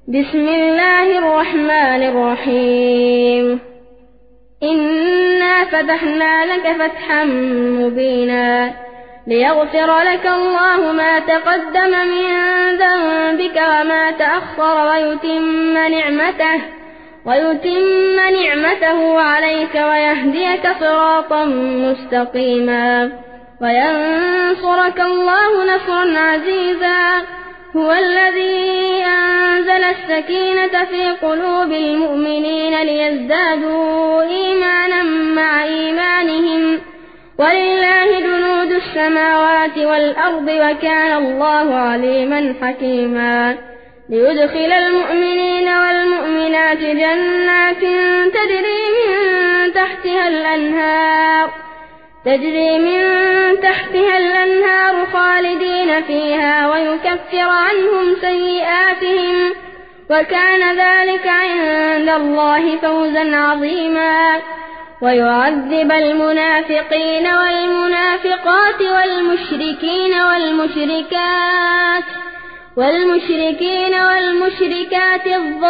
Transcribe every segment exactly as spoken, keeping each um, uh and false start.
بسم الله الرحمن الرحيم إنا فتحنا لك فتحا مبينا ليغفر لك الله ما تقدم من ذنبك وما تأخر ويتم نعمته ويتم نعمته عليك ويهديك صراطا مستقيما وينصرك الله نصرا عزيزا هو الذي أنزل السكينة في قلوب المؤمنين ليزدادوا إيمانا مع إيمانهم ولله جنود السماوات والأرض وكان الله عليما حكيما ليدخل المؤمنين والمؤمنات جنات تجري من تحتها الأنهار تجري من تحتها الأنهار خالدين فيها ويكفر عنهم سيئاتهم وكان ذلك عند الله فوزا عظيما ويعذب المنافقين والمنافقات والمشركين والمشركات والمشركين والمشركات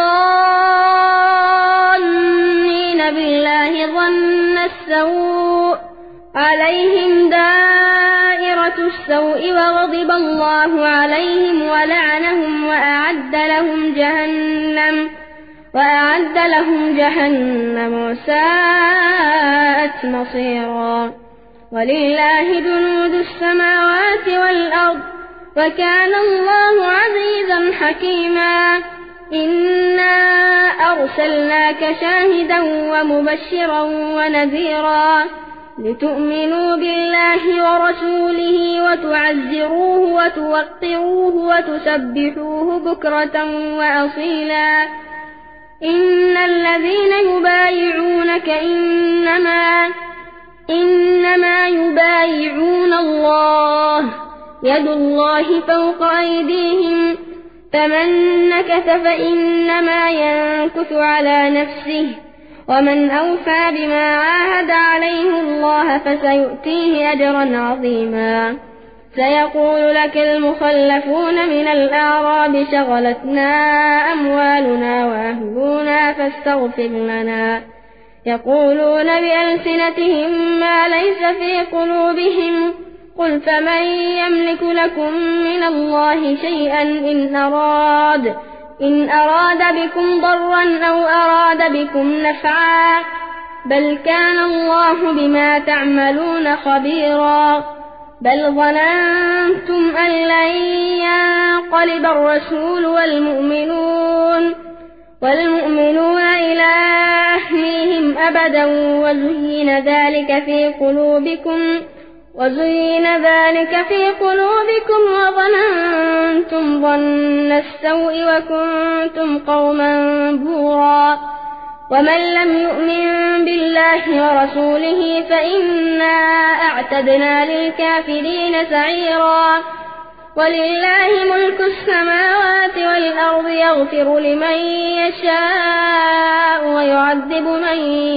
الظانين بالله ظن السوء عليهم دائرة السوء وغضب الله عليهم ولعنهم وأعد لهم جهنم وأعد لهم جهنم وساءت مصيرا ولله جنود السماوات والأرض وكان الله عزيزا حكيما إنا أرسلناك شاهدا ومبشرا ونذيرا لتؤمنوا بالله ورسوله وتعزروه وتوقروه وتسبحوه بكرة وأصيلا إن الذين يبايعونك إنما إنما يبايعون الله يد الله فوق أيديهم فمن نكث فإنما ينكث على نفسه ومن أوفى بما عاهد عليه الله فسيؤتيه أجرا عظيما سيقول لك المخلفون من الأعراب شغلتنا أموالنا وأهلنا فاستغفر لنا يقولون بألسنتهم ما ليس في قلوبهم قل فمن يملك لكم من الله شيئا إن أراد إن أراد بكم ضرا أو أراد بكم نفعا بل كان الله بما تعملون خبيرا بل ظننتم أن لن ينقلب الرسول والمؤمنون والمؤمنون إلى أهليهم أبدا وزين ذلك في قلوبكم وزين ذلك في قلوبكم وظننتم ظن السوء وكنتم قوما بورا ومن لم يؤمن بالله ورسوله فإنا أعتدنا للكافرين سعيرا ولله ملك السماوات والأرض يغفر لمن يشاء ويعذب من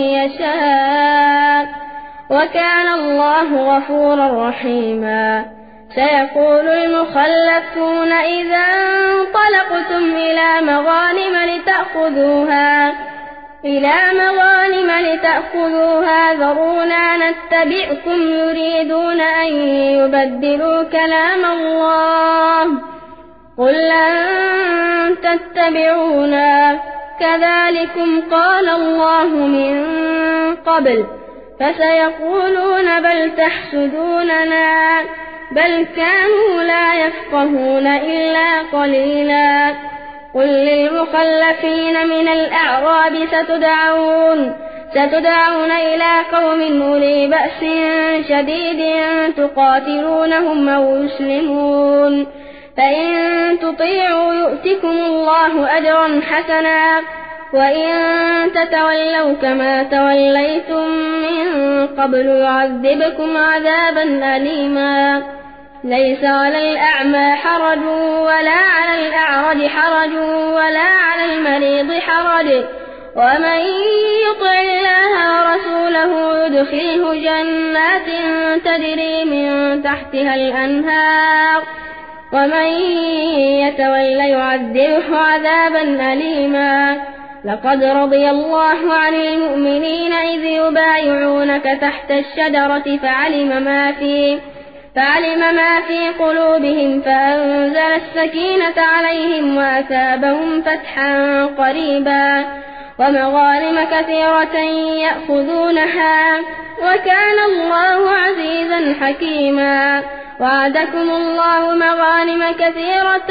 يشاء وكان الله غفورا رحيما سيقول المخلفون إذا انطلقتم إلى مغانم لتأخذوها إلى مغانم لتأخذوها ذرونا نتبعكم يريدون أن يبدلوا كلام الله قل لن تتبعونا كذلكم قال الله من قبل فسيقولون بل تحسدوننا بل كانوا لا يفقهون إلا قليلا قل للمخلفين من الأعراب ستدعون ستدعون إلى قوم أولي بأس شديد تقاتلونهم أو يسلمون فإن تطيعوا يؤتكم الله أجرا حسنا وإن تتولوا كما توليتم من قبل يعذبكم عذابا أليما ليس على الأعمى حرج ولا على الأعرج حرج ولا على المريض حرج ومن يطع الله ورسوله يدخله جنات تجري من تحتها الأنهار ومن يتول يعذبه عذابا أليما لقد رضي الله عن المؤمنين إذ يبايعونك تحت الشجرة فعلم ما في فعلم ما في قلوبهم فأنزل السكينة عليهم وأثابهم فتحا قريبا ومغانم كثيرة يأخذونها وكان الله عزيزا حكيما وعدكم الله مغانم كثيرة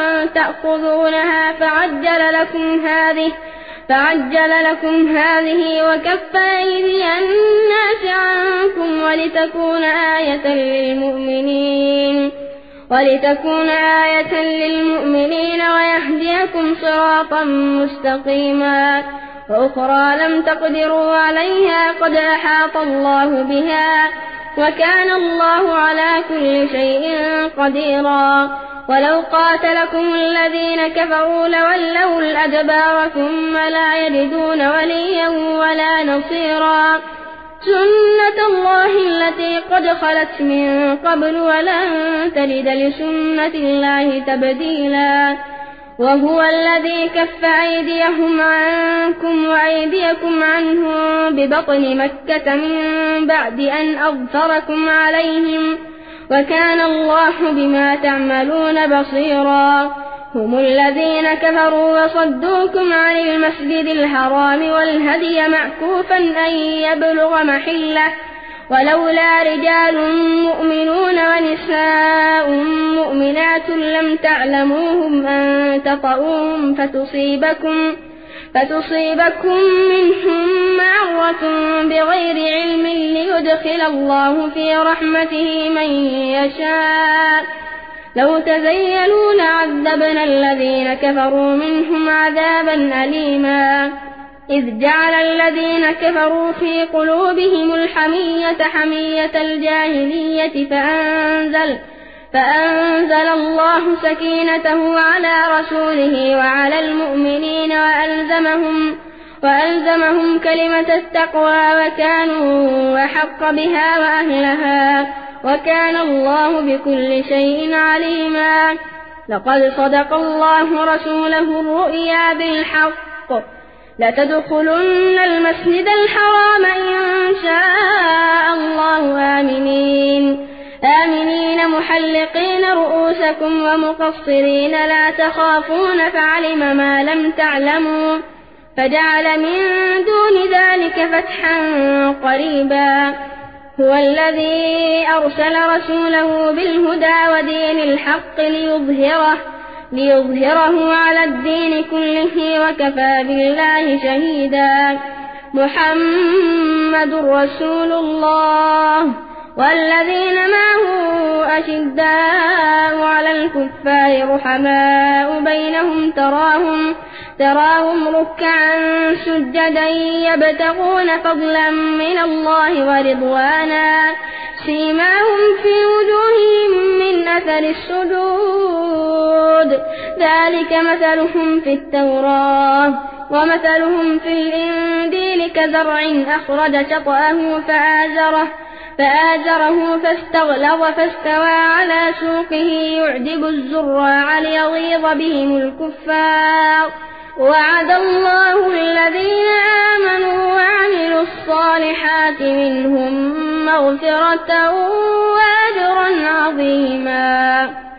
تأخذونها فعجل لكم هذه فعجل لكم هذه وكف أيدي الناس عنكم ولتكون آية للمؤمنين ولتكون آية للمؤمنين ويهديكم صراطا مستقيما وأخرى لم تقدروا عليها قد أحاط الله بها وكان الله على كل شيء قديرا ولو قاتلكم الذين كفروا لولوا الأدبار ثم لا يجدون وليا ولا نصيرا سنة الله التي قد خلت من قبل ولن تجد لسنة الله تبديلا وهو الذي كف أيديهم عنكم وأيديكم عنهم ببطن مكة من بعد أن أظفركم عليهم وكان الله بما تعملون بصيرا هم الذين كفروا وصدوكم عن المسجد الحرام والهدي معكوفا أن يبلغ محله ولولا رجال مؤمنون ونساء مؤمنات لم تعلموهم أن تطؤوهم فتصيبكم فتصيبكم منهم معرة بغير علم ليدخل الله في رحمته من يشاء لو تزيلوا لعذبنا الذين كفروا منهم عذابا أليما إذ جعل الذين كفروا في قلوبهم الحمية حمية الجاهلية فأنزل فأنزل الله سكينته على رسوله وعلى المؤمنين وألزمهم, وألزمهم كلمة التقوى وكانوا أحق بها وأهلها وكان الله بكل شيء عليما لقد صدق الله رسوله الرؤيا بالحق لتدخلن المسجد الحرام إن شاء الله آمنين آمنين محلقين رؤوسكم ومقصرين لا تخافون فعلم ما لم تعلموا فجعل من دون ذلك فتحا قريبا هو الذي أرسل رسوله بالهدى ودين الحق ليظهره ليظهره على الدين كله وكفى بالله شهيدا محمد رسول الله والذين معه أشداء على الكفار رحماء بينهم تراهم تراهم ركعا سجدا يبتغون فضلا من الله ورضوانا سيماهم في وجوههم من أثر السجود ذلك مثلهم في التوراة ومثلهم في الإنجيل كزرع أخرج شطأه فآزره فآزره فاستغلظ فاستوى على سوقه يعجب الزراع ليغيظ بهم الكفار وعد الله الذين آمنوا وعملوا الصالحات منهم مغفرة وأجرا عظيما.